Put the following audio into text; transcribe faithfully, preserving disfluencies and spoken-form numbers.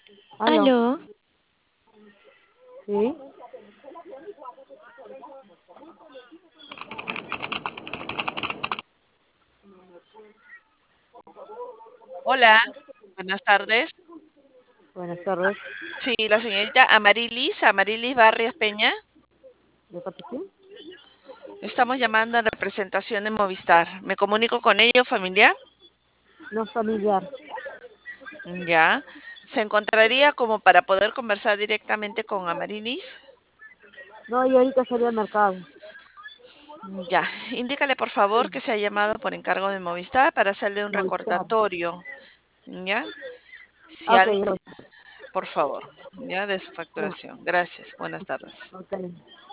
Aló, Aló, sí, Hola, buenas tardes. buenas tardes. Sí, la señorita Amarilis, Amarilis Barrios Peña. ¿De parte quién? Estamos llamando en representación de Movistar. ¿Me comunico con ello, familiar? No familiar. Ya. ¿Se encontraría como para poder conversar directamente con Amarilis? No, yo ahorita salí al mercado. Ya. Indícale, por favor, que se ha llamado por encargo de Movistar para hacerle un Movistar. recordatorio. ¿Ya? Si Ah, ok, alguien, ya, por favor, ya de su ya, facturación. Gracias. Buenas tardes. ok.